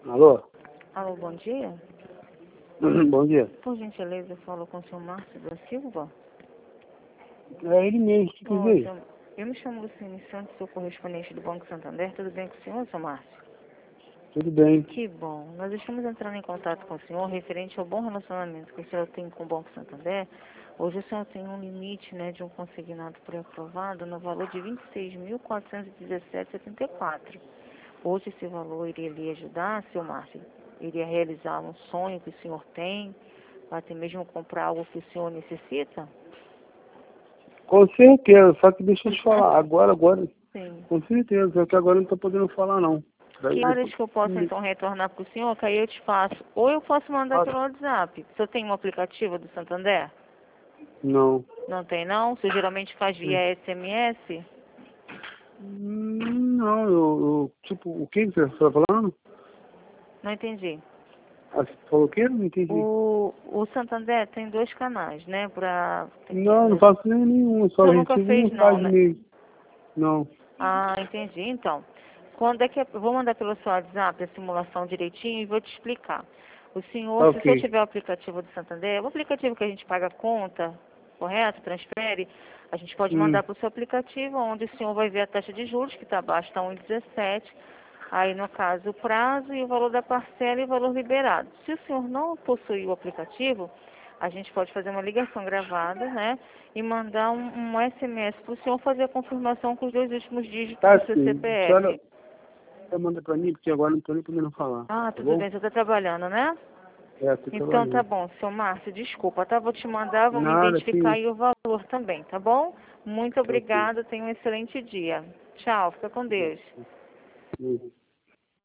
Alô? Alô, bom dia. Bom dia. Por gentileza, eu falo com o senhor Márcio da Silva. É ele mesmo, que Ó, veio. eu me chamo Luciane Santos, sou correspondente do Banco Santander. Tudo bem com o senhor, senhor Márcio? Tudo bem. Que bom. Nós estamos entrando em contato com o senhor referente ao bom relacionamento que o senhor tem com o Banco Santander. Hoje o senhor tem um limite, né, de um consignado pré-aprovado no valor de R$ 26.417,74. Hoje esse valor iria lhe ajudar, senhor Márcio? Iria realizar um sonho que o senhor tem, até mesmo comprar algo que o senhor necessita? Com certeza, só que deixa eu te falar. Agora, Sim. com certeza, só que agora eu não tô podendo falar não. Daí Que horas depois- que eu posso então retornar para o senhor, que aí eu te faço? Ou eu posso mandar Ah, pelo WhatsApp. O senhor tem um aplicativo do Santander? não. Não tem não? O senhor geralmente faz via SMS? Não, tipo, o que você está falando? Não entendi. Ah, você falou o quê? Não entendi. O Santander tem 2 canais, né? Não faço nem nenhum, O só senhor nunca recebo fez não, mensagem né? mesmo. Não. Ah, entendi. Então, quando é que eu vou mandar pelo seu WhatsApp a simulação direitinho e vou te explicar. O senhor, se o senhor Ok. tiver o aplicativo do Santander, o aplicativo que a gente paga a conta, correto? Transfere, a gente pode mandar para o seu aplicativo, onde o senhor vai ver a taxa de juros, que está abaixo, está 1,17. Aí, no caso, o prazo e o valor da parcela e o valor liberado. Se o senhor não possui o aplicativo, a gente pode fazer uma ligação gravada, né? E mandar um SMS para o senhor fazer a confirmação com os 2 últimos dígitos Tá do seu sim. CPF. Você manda pra mim, porque agora não tô nem podendo falar. Ah, Tá tudo bom? bem, você está trabalhando, né? É, tô Então tá trabalhando. bom, seu Márcio, desculpa, tá? Vou te mandar, vamos Nada, identificar sim. aí o valor também, tá bom? Muito Ok. obrigada, tenha um excelente dia. Tchau, fica com Deus. Uhum.